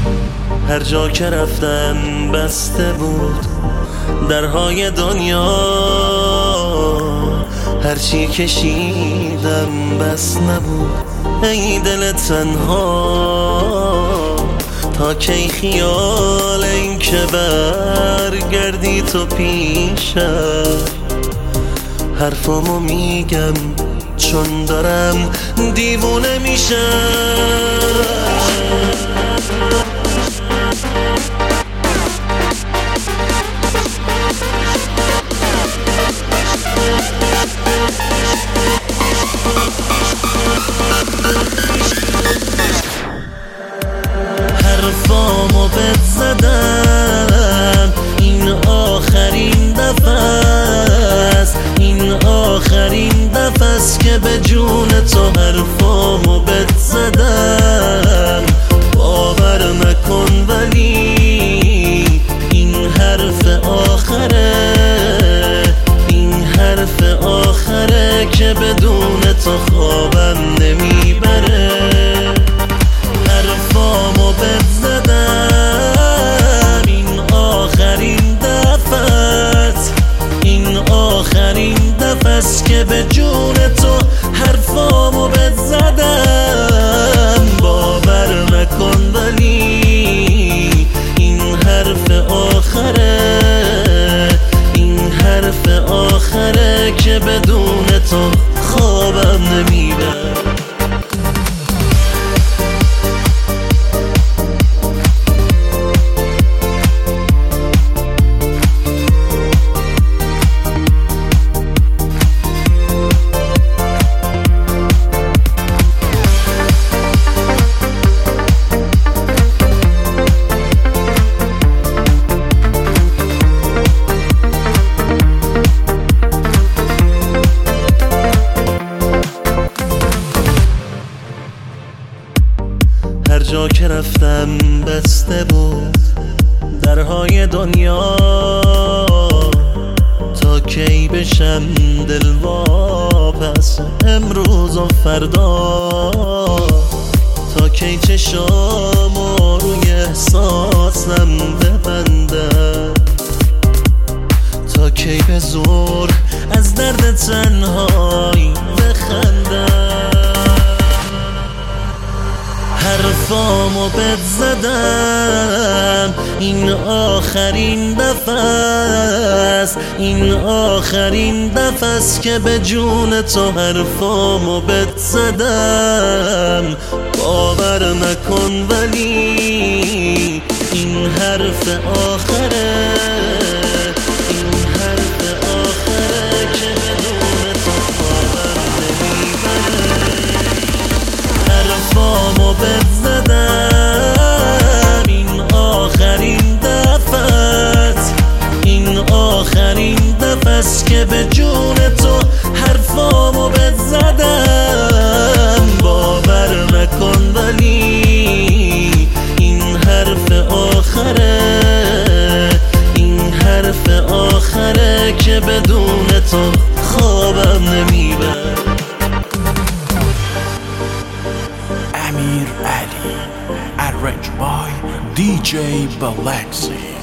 هر جا که رفتم بسته بود درهای دنیا، هرچی کشیدم بس نبود ای دل تنها. تا کی خیال این که برگردی تو پیشم، حرفامو میگم چون دارم دیوونه میشم. حرفامو بهت زدم، این آخرین دفعه است، این آخرین دفعه است که به جون تو حرفامو بهت زدم. باور نکن ولی این حرف آخره، این حرف آخره که بدون تو خوابم نمیبره. حرفامو بهت زدم، این آخرین دفعه است، این آخرین دفعه است که به جون تو حرفامو بهت زدم. باور نکن ولی این حرف آخره، این حرف آخره که بدون تو خوابم نمیبره. هر جا که رفتم بسته بود درهای دنیا، تا کی بشم دلواپس امروز و فردا. تا کی چشامو روی احساسم ببندم، تا کی به زور از درد تنهایی بخندم. حرفامو بهت زدم، این آخرین دفعه است، این آخرین دفعه است که به جون تو حرفامو بهت زدم. باور نکن ولی این حرف آخره، این حرف آخره که بدون تو خوابم نمیبره. حرفامو بهت زدم، این آخرین دفعه است، این آخرین دفعه است که به جون تو حرفامو بهت زدم. باور نکن ولی این حرف آخره، این حرف آخره که بدون تو خوابم نمیبره. Amir Ali, arranged by DJ Balaxi.